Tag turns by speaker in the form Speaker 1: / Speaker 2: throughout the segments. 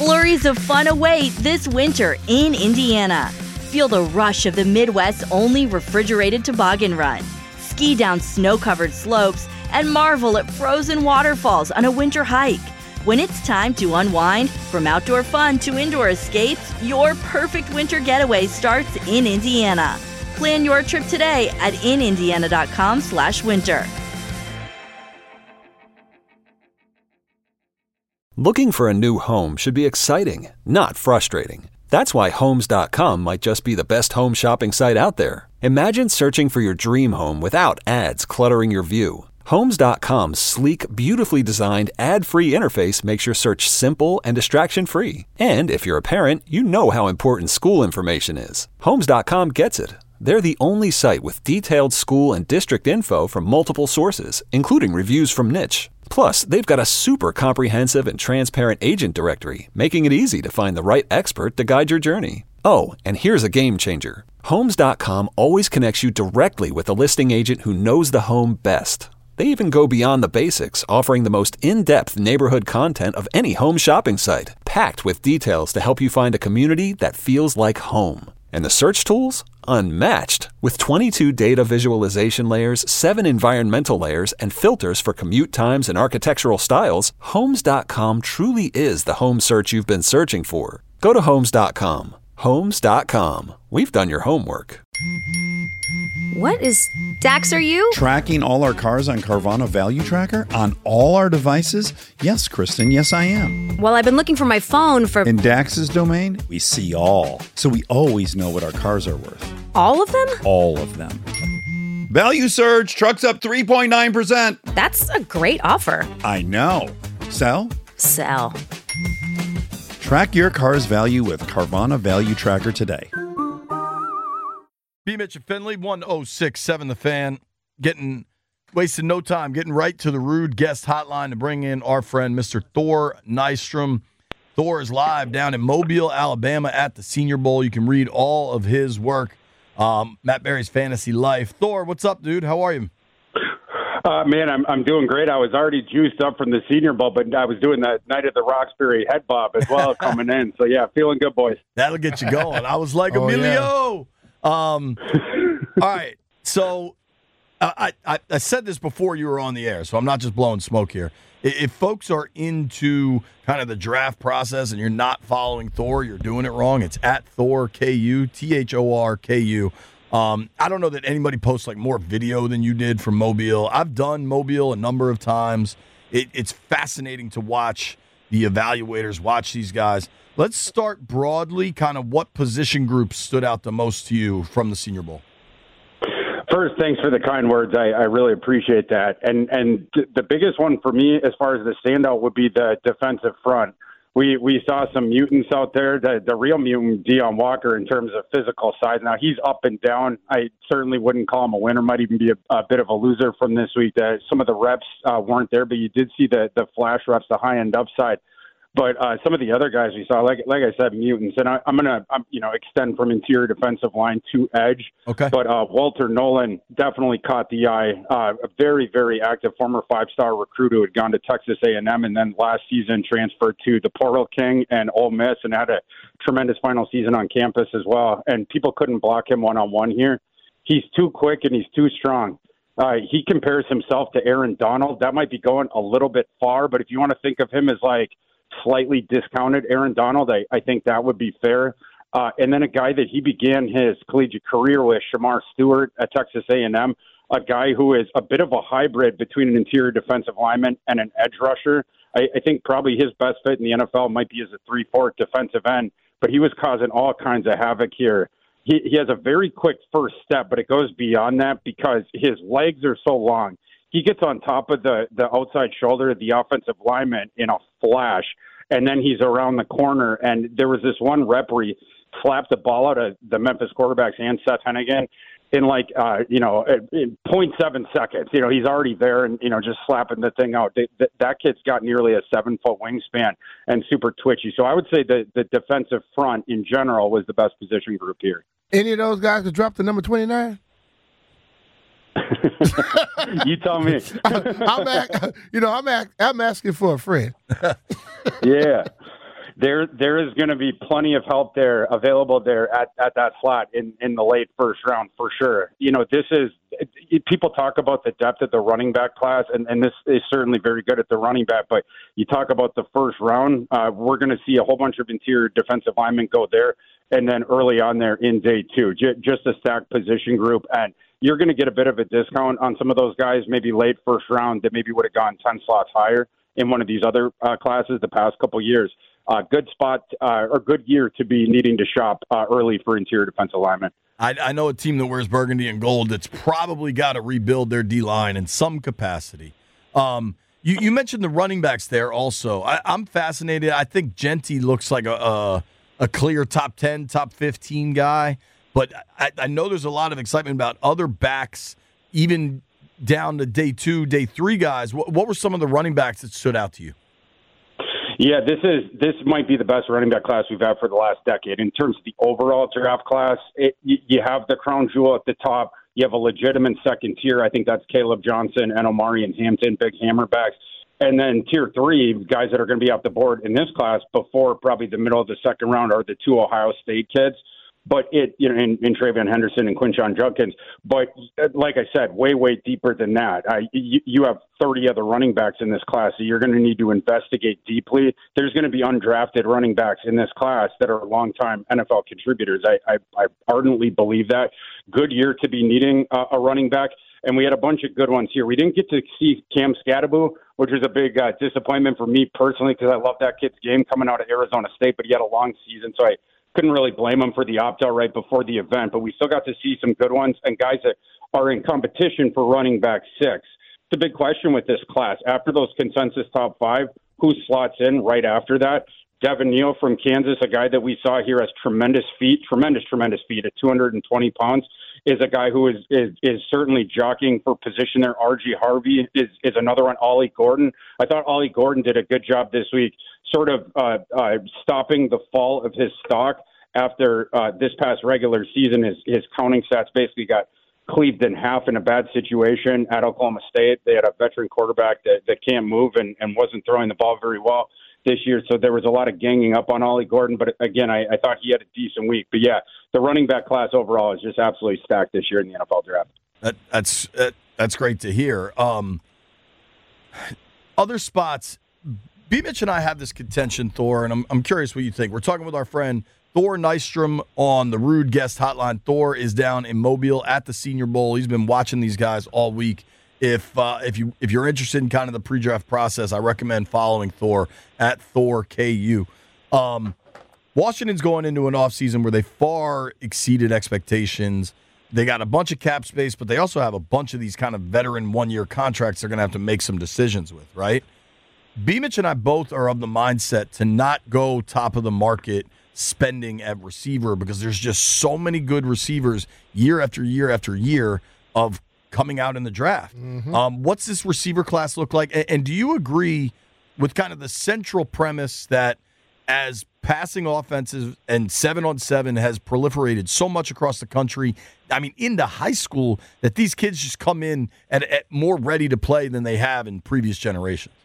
Speaker 1: Flurries of fun await this winter in Indiana. Feel the rush of the Midwest's only refrigerated toboggan run. Ski down snow-covered slopes and marvel at frozen waterfalls on a winter hike. When it's time to unwind, from outdoor fun to indoor escapes, your perfect winter getaway starts in Indiana. Plan your trip today at inindiana.com/winter.
Speaker 2: Looking for a new home should be exciting, not frustrating. That's why Homes.com might just be the best home shopping site out there. Imagine searching for your dream home without ads cluttering your view. Homes.com's sleek, beautifully designed, ad-free interface makes your search simple and distraction-free. And if you're a parent, you know how important school information is. Homes.com gets it. They're the only site with detailed school and district info from multiple sources, including reviews from Niche. Plus, they've got a super comprehensive and transparent agent directory, making it easy to find the right expert to guide your journey. Oh, and here's a game changer. Homes.com always connects you directly with a listing agent who knows the home best. They even go beyond the basics, offering the most in-depth neighborhood content of any home shopping site, packed with details to help you find a community that feels like home. And the search tools? Unmatched. With 22 data visualization layers, 7 environmental layers, and filters for commute times and architectural styles, Homes.com truly is the home search you've been searching for. Go to Homes.com. Homes.com. We've done your homework.
Speaker 3: What is Dax, are you?
Speaker 4: Tracking all our cars on Carvana Value Tracker on all our devices? Yes, Kristen, yes I am.
Speaker 3: Well, I've been looking for my phone for...
Speaker 4: In Dax's domain, we see all. So we always know what our cars are worth.
Speaker 3: All of them?
Speaker 4: All of them. Value surge, trucks up 3.9%.
Speaker 3: That's a great offer.
Speaker 4: I know. Sell?
Speaker 3: Sell.
Speaker 4: Track your car's value with Carvana Value Tracker today.
Speaker 5: B. Mitch and Finley, 1067 The Fan, wasting no time, getting right to the rude guest hotline to bring in our friend, Mr. Thor Nystrom. Thor is live down in Mobile, Alabama at the Senior Bowl. You can read all of his work, Matt Berry's Fantasy Life. Thor, what's up, dude? How are you?
Speaker 6: Man, I'm doing great. I was already juiced up from the Senior Bowl, but I was doing that Night at the Roxbury head bob as well coming in. So, yeah, feeling good, boys.
Speaker 5: That'll get you going. I was like, Emilio. Yeah. All right. So I said this before you were on the air, so I'm not just blowing smoke here. If folks are into kind of the draft process and you're not following Thor, you're doing it wrong. It's at ThorKU, THORKU. I don't know that anybody posts like more video than you did from Mobile. I've done Mobile a number of times. It's fascinating to watch the evaluators, watch these guys. Let's start broadly, kind of what position groups stood out the most to you from the Senior Bowl?
Speaker 6: First, thanks for the kind words. I really appreciate that. And the biggest one for me as far as the standout would be the defensive front. We saw some mutants out there, the real mutant Deion Walker in terms of physical size. Now, he's up and down. I certainly wouldn't call him a winner, might even be a bit of a loser from this week. Some of the reps weren't there, but you did see the flash reps, the high-end upside. But some of the other guys we saw, like I said, mutants. And I'm going to extend from interior defensive line to edge.
Speaker 5: Okay.
Speaker 6: But Walter Nolan definitely caught the eye. A very, very active former five-star recruit who had gone to Texas A&M and then last season transferred to the Portal King and Ole Miss and had a tremendous final season on campus as well. And people couldn't block him one-on-one here. He's too quick and he's too strong. He compares himself to Aaron Donald. That might be going a little bit far, but if you want to think of him as like slightly discounted Aaron Donald, I think that would be fair. And then a guy that he began his collegiate career with, Shamar Stewart at Texas A&M, a guy who is a bit of a hybrid between an interior defensive lineman and an edge rusher. I think probably his best fit in the NFL might be as a 3-4 defensive end, but he was causing all kinds of havoc here. He has a very quick first step, but it goes beyond that because his legs are so long. He gets on top of the outside shoulder of the offensive lineman in a flash, and then he's around the corner. And there was this one rep where he slapped the ball out of the Memphis quarterback's hand, Seth Hennigan, in in 0.7 seconds. He's already there and, just slapping the thing out. That kid's got nearly a 7-foot wingspan and super twitchy. So I would say the defensive front in general was the best position group here.
Speaker 7: Any of those guys could drop to number 29?
Speaker 6: You tell me.
Speaker 7: I'm asking for a friend.
Speaker 6: Yeah. there is going to be plenty of help there available there at that slot in the late first round for sure. People talk about the depth of the running back class, and this is certainly very good at the running back, but you talk about the first round, we're going to see a whole bunch of interior defensive linemen go there, and then early on there in day two, just a stacked position group, and you're going to get a bit of a discount on some of those guys, maybe late first round that maybe would have gone 10 slots higher in one of these other classes the past couple of years. Good spot or good year to be needing to shop early for interior defensive linemen.
Speaker 5: I know a team that wears burgundy and gold that's probably got to rebuild their D-line in some capacity. You mentioned the running backs there also. I'm fascinated. I think Genty looks like a clear top 10, top 15 guy. But I know there's a lot of excitement about other backs, even down to day 2, day 3 guys. What were some of the running backs that stood out to you?
Speaker 6: Yeah, this might be the best running back class we've had for the last decade. In terms of the overall draft class, you have the crown jewel at the top. You have a legitimate second tier. I think that's Caleb Johnson and Omari and Hampton, big hammerbacks. And then tier 3, guys that are going to be off the board in this class before probably the middle of the second round are the 2 Ohio State kids. But in Travion Henderson and Quinshon Judkins. But like I said, way deeper than that. You have 30 other running backs in this class, so you're going to need to investigate deeply. There's going to be undrafted running backs in this class that are longtime NFL contributors. I ardently believe that. Good year to be needing a running back. And we had a bunch of good ones here. We didn't get to see Cam Scadaboo, which was a big disappointment for me personally because I love that kid's game coming out of Arizona State, but he had a long season, so I couldn't really blame him for the opt-out right before the event, but we still got to see some good ones and guys that are in competition for running back 6. It's a big question with this class. After those consensus top 5, who slots in right after that? Devin Neal from Kansas, a guy that we saw here has tremendous feet at 220 pounds, is a guy who is certainly jockeying for position there. R.G. Harvey is another one. Ollie Gordon. I thought Ollie Gordon did a good job this week sort of stopping the fall of his stock after this past regular season. His counting stats basically got cleaved in half in a bad situation at Oklahoma State. They had a veteran quarterback that can't move and wasn't throwing the ball very well this year, so there was a lot of ganging up on Ollie Gordon, but again, I thought he had a decent week. But yeah, the running back class overall is just absolutely stacked this year in the NFL draft.
Speaker 5: That's great to hear. Other spots, B-Mitch and I have this contention, Thor, and I'm curious what you think. We're talking with our friend Thor Nystrom on the Rude Guest Hotline. Thor is down in Mobile at the Senior Bowl. He's been watching these guys all week. If you're interested in kind of the pre-draft process, I recommend following Thor at ThorKU. Washington's going into an offseason where they far exceeded expectations. They got a bunch of cap space, but they also have a bunch of these kind of veteran one-year contracts they're going to have to make some decisions with, right? B-Mitch and I both are of the mindset to not go top of the market spending at receiver because there's just so many good receivers year after year after year of coming out in the draft. Mm-hmm. What's this receiver class look like? And do you agree with kind of the central premise that as passing offenses and 7-on-7 has proliferated so much across the country, I mean, into high school, that these kids just come in at more ready to play than they have in previous generations?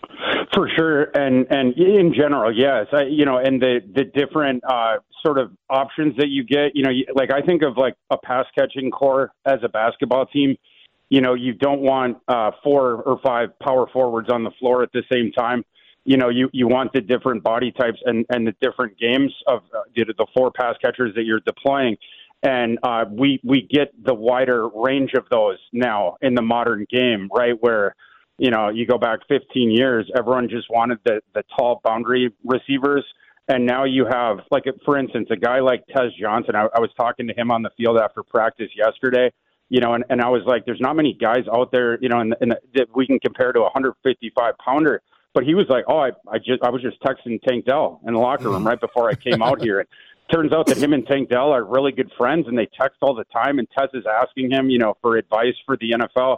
Speaker 6: For sure, and in general, yes. And the different sort of options that you get. Like I think of like a pass catching core as a basketball team. You don't want 4 or 5 power forwards on the floor at the same time. You want the different body types and the different games of the 4 pass catchers that you're deploying. And we get the wider range of those now in the modern game, right? Where you go back 15 years, everyone just wanted the tall boundary receivers. And now you have, like, for instance, a guy like Tez Johnson. I was talking to him on the field after practice yesterday, and I was like, there's not many guys out there, that we can compare to a 155-pounder. But he was like, I was just texting Tank Dell in the locker room right before I came out here. It turns out that him and Tank Dell are really good friends, and they text all the time, and Tez is asking him, for advice for the NFL.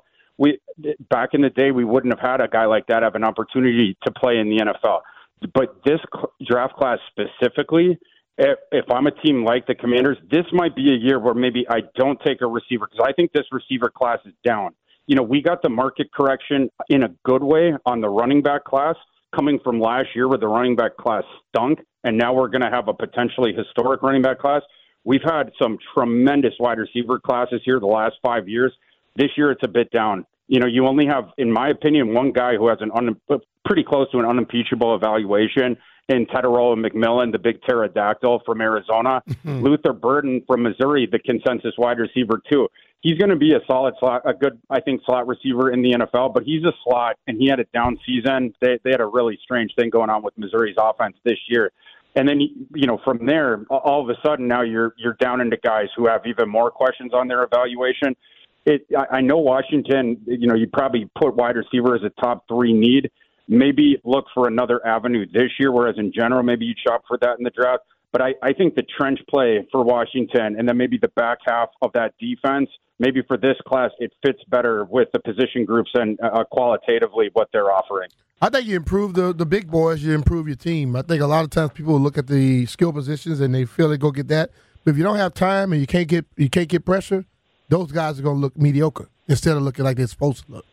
Speaker 6: Back in the day, we wouldn't have had a guy like that have an opportunity to play in the NFL. But this draft class specifically, if I'm a team like the Commanders, this might be a year where maybe I don't take a receiver because I think this receiver class is down. We got the market correction in a good way on the running back class coming from last year where the running back class stunk, and now we're going to have a potentially historic running back class. We've had some tremendous wide receiver classes here the last 5 years. This year, it's a bit down. You know, you only have, in my opinion, one guy who has pretty close to an unimpeachable evaluation in Tetaroa McMillan, the big pterodactyl from Arizona. Luther Burden from Missouri, the consensus wide receiver, too. He's going to be a solid slot, a good, I think, slot receiver in the NFL, but he's a slot, and he had a down season. They had a really strange thing going on with Missouri's offense this year. And then, you know, from there, all of a sudden, now you're down into guys who have even more questions on their evaluation. I know Washington, you know, you probably put wide receiver as a top 3 need. Maybe look for another avenue this year, whereas in general, maybe you'd shop for that in the draft. But I think the trench play for Washington and then maybe the back half of that defense, maybe for this class, it fits better with the position groups and qualitatively what they're offering.
Speaker 7: I think you improve the big boys, you improve your team. I think a lot of times people look at the skill positions and they feel they go get that. But if you don't have time and you can't get pressure, those guys are going to look mediocre instead of looking like they're supposed to look.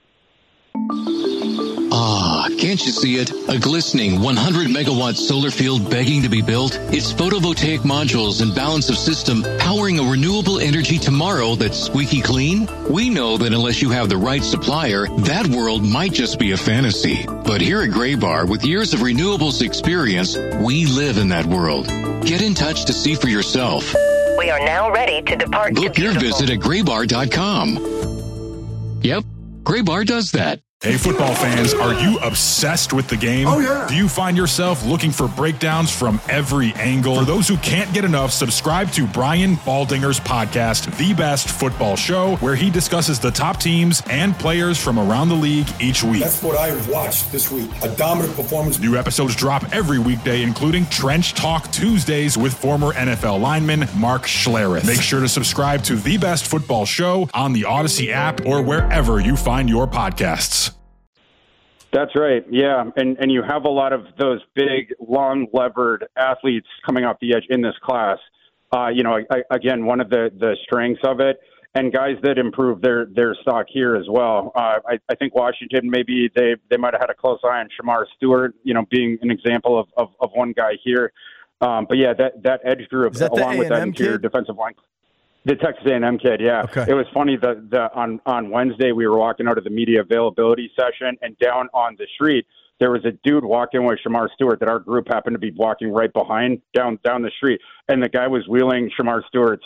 Speaker 8: Ah, can't you see it? A glistening 100-megawatt solar field begging to be built? Its photovoltaic modules and balance of system powering a renewable energy tomorrow that's squeaky clean? We know that unless you have the right supplier, that world might just be a fantasy. But here at Graybar, with years of renewables experience, we live in that world. Get in touch to see for yourself.
Speaker 9: We are now ready to depart.
Speaker 8: Book your visit at graybar.com. Yep, Graybar does that.
Speaker 10: Hey, football fans, are you obsessed with the game?
Speaker 11: Oh, yeah.
Speaker 10: Do you find yourself looking for breakdowns from every angle? For those who can't get enough, subscribe to Brian Baldinger's podcast, The Best Football Show, where he discusses the top teams and players from around the league each week.
Speaker 11: That's what I watched this week. A dominant performance.
Speaker 10: New episodes drop every weekday, including Trench Talk Tuesdays with former NFL lineman Mark Schlereth. Make sure to subscribe to The Best Football Show on the Odyssey app or wherever you find your podcasts.
Speaker 6: That's right. Yeah. And you have a lot of those big, long levered athletes coming off the edge in this class. Again, one of the strengths of it, and guys that improve their stock here as well. I think Washington, maybe they might have had a close eye on Shamar Stewart, you know, being an example of one guy here. But yeah, that edge group, along with that interior defensive line. The Texas A&M kid, yeah.
Speaker 5: Okay.
Speaker 6: It was funny, on Wednesday we were walking out of the media availability session, and down on the street there was a dude walking with Shamar Stewart that our group happened to be walking right behind down the street, and the guy was wheeling Shamar Stewart's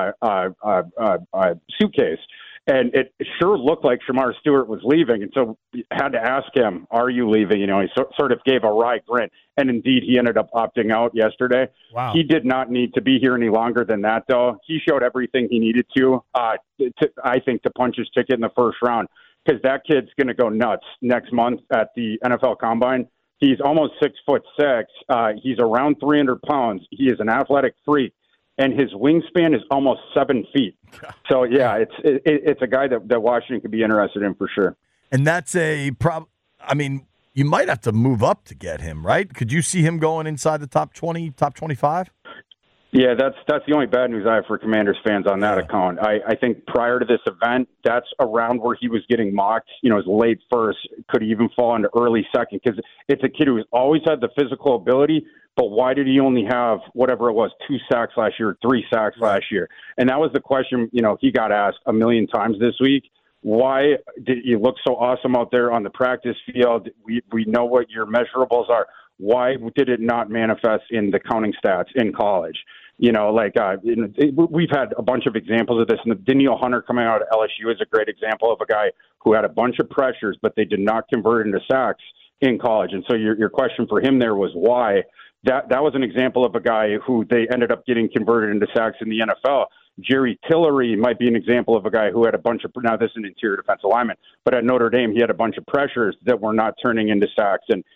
Speaker 6: suitcase. And it sure looked like Shamar Stewart was leaving, and so we had to ask him, "Are you leaving?" You know, he sort of gave a wry grin, and indeed, he ended up opting out yesterday.
Speaker 5: Wow.
Speaker 6: He did not need to be here any longer than that, though. He showed everything he needed to I think, to punch his ticket in the first round, because that kid's going to go nuts next month at the NFL Combine. He's almost 6'6". He's around 300 pounds. He is an athletic freak. And his wingspan is almost 7 feet. So, yeah, it's a guy that Washington could be interested in for sure.
Speaker 5: And that's a problem. I mean, you might have to move up to get him, right? Could you see him going inside the top 20, top 25?
Speaker 6: Yeah, that's the only bad news I have for Commanders fans on that account. I think prior to this event, that's around where he was getting mocked. You know, his late first, could even fall into early second, because it's a kid who's always had the physical ability. But why did he only have whatever it was, 2 sacks last year, 3 sacks last year? And that was the question, you know, he got asked a million times this week. Why did you look so awesome out there on the practice field? We know what your measurables are. Why did it not manifest in the counting stats in college? You know, we've had a bunch of examples of this. And the Danielle Hunter coming out of LSU is a great example of a guy who had a bunch of pressures, but they did not convert into sacks in college. And so your question for him there was why. That was an example of a guy who they ended up getting converted into sacks in the NFL. Jerry Tillery might be an example of a guy who had a bunch of, now this is an interior defensive lineman, but at Notre Dame he had a bunch of pressures that were not turning into sacks, and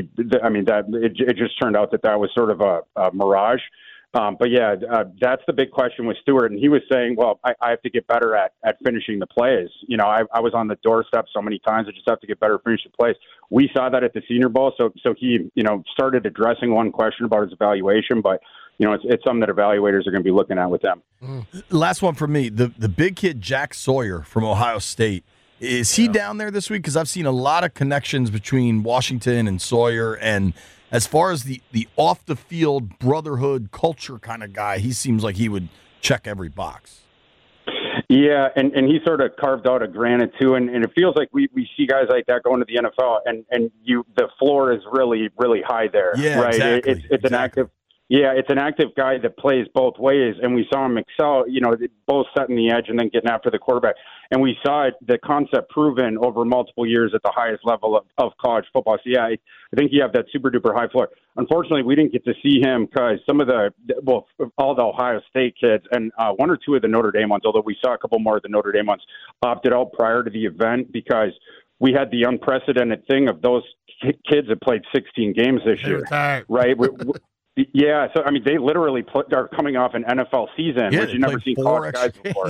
Speaker 6: it just turned out that was sort of a mirage. But yeah, that's the big question with Stewart, and he was saying, well, I have to get better at finishing the plays. You know, I was on the doorstep so many times, I just have to get better at finishing plays. We saw that at the Senior Bowl, so he, you know, started addressing one question about his evaluation, but, you know, it's something that evaluators are going to be looking at with them.
Speaker 5: Last one for me, the big kid Jack Sawyer from Ohio State. Is he down there this week? Because I've seen a lot of connections between Washington and Sawyer, and as far as the off-the-field brotherhood culture kind of guy, he seems like he would check every box.
Speaker 6: Yeah, and he sort of carved out a granite too, and it feels like we see guys like that going to the NFL, and the floor is really, really high there.
Speaker 5: Yeah,
Speaker 6: right.
Speaker 5: Exactly.
Speaker 6: It's an active. Yeah, it's an active guy that plays both ways, and we saw him excel, both setting the edge and then getting after the quarterback. And we saw the concept proven over multiple years at the highest level of college football. So, yeah, I think you have that super-duper high floor. Unfortunately, we didn't get to see him because some of all the Ohio State kids and one or two of the Notre Dame ones, although we saw a couple more of the Notre Dame ones, opted out prior to the event because we had the unprecedented thing of those kids that played 16 games this year, right? Yeah, so, they literally are coming off an NFL season, which you've never seen college guys before.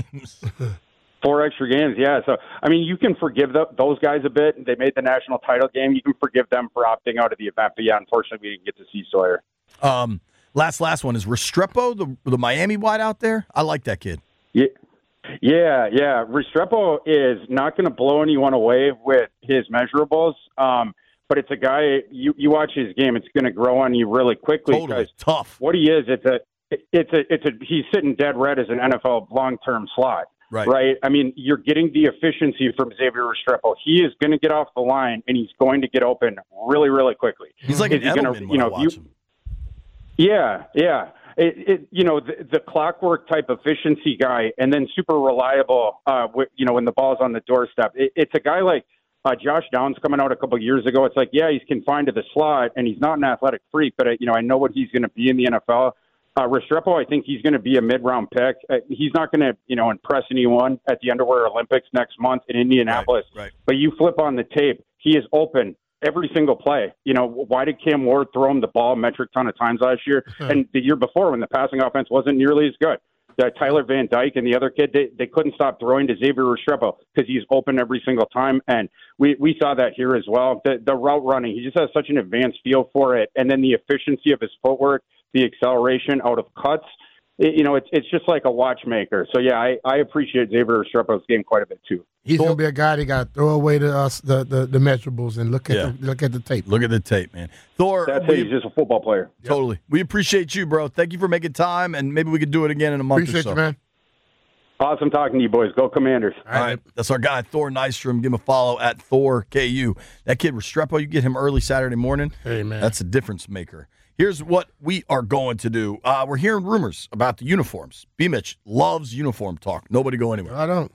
Speaker 6: 4 extra games, yeah. So, you can forgive those guys a bit. They made the national title game. You can forgive them for opting out of the event. But, yeah, unfortunately, we didn't get to see Sawyer.
Speaker 5: Last one. Is Restrepo the Miami wide out there? I like that kid.
Speaker 6: Yeah. Restrepo is not going to blow anyone away with his measurables. But it's a guy, you watch his game, it's going to grow on you really quickly.
Speaker 5: Totally tough.
Speaker 6: What he is, he's sitting dead red as an NFL long-term slot. Right? You're getting the efficiency from Xavier Restrepo. He is going to get off the line, and he's going to get open really, really quickly.
Speaker 5: He's like an Edelman when I watch him.
Speaker 6: Yeah. The clockwork type efficiency guy, and then super reliable, when the ball's on the doorstep. It's a guy like Josh Downs coming out a couple of years ago. It's like, yeah, he's confined to the slot, and he's not an athletic freak, but I know what he's going to be in the NFL. Restrepo, I think he's going to be a mid-round pick. He's not going to, impress anyone at the Underwear Olympics next month in Indianapolis.
Speaker 5: Right.
Speaker 6: But you flip on the tape, he is open every single play. Why did Cam Ward throw him the ball a metric ton of times last year? And the year before, when the passing offense wasn't nearly as good, Tyler Van Dyke and the other kid, they couldn't stop throwing to Xavier Restrepo because he's open every single time. And we saw that here as well. The route running, he just has such an advanced feel for it. And then the efficiency of his footwork, the acceleration out of cuts, it's just like a watchmaker. So, yeah, I appreciate Xavier Restrepo's game quite a bit, too.
Speaker 7: He's going to be a guy that got to throw away the measurables and look at the tape.
Speaker 5: Look at the tape, man. Thor,
Speaker 6: that's it. He's just a football player.
Speaker 5: Totally. We appreciate you, bro. Thank you for making time, and maybe we could do it again in a month or so.
Speaker 7: Appreciate you, man.
Speaker 6: Awesome talking to you, boys. Go Commanders.
Speaker 5: All right. That's our guy, Thor Nystrom. Give him a follow at ThorKU. That kid, Restrepo, you get him early Saturday morning.
Speaker 7: Hey, man.
Speaker 5: That's a difference maker. Here's what we are going to do. We're hearing rumors about the uniforms. B-Mitch loves uniform talk. Nobody go anywhere.
Speaker 7: I don't.